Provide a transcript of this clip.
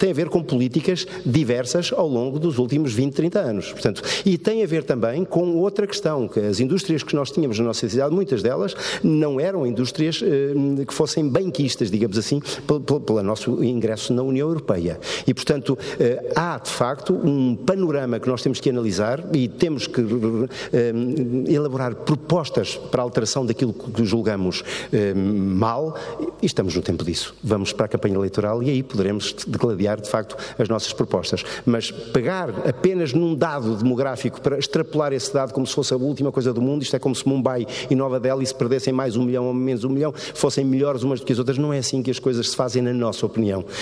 tem a ver com políticas diversas ao longo dos últimos 20, 30 anos. Portanto, e tem a ver também com outra questão, que as indústrias que nós tínhamos na nossa cidade, muitas delas não eram indústrias que fossem benquistas, digamos assim, pelo nosso ingresso na União Europeia. E, portanto, há, de facto, um panorama que nós temos que analisar e temos que elaborar propostas para a alteração daquilo que julgamos mal, e estamos no tempo disso. Vamos para a campanha eleitoral e aí poderemos degladiar, de facto, as nossas propostas. Mas pegar apenas num dado demográfico para extrapolar esse dado como se fosse a última coisa do mundo, isto é como se Mumbai e Nova Delhi se perdessem mais 1 milhão ou menos 1 milhão, fossem melhores umas do que as outras, não é assim que as coisas se fazem, na nossa opinião.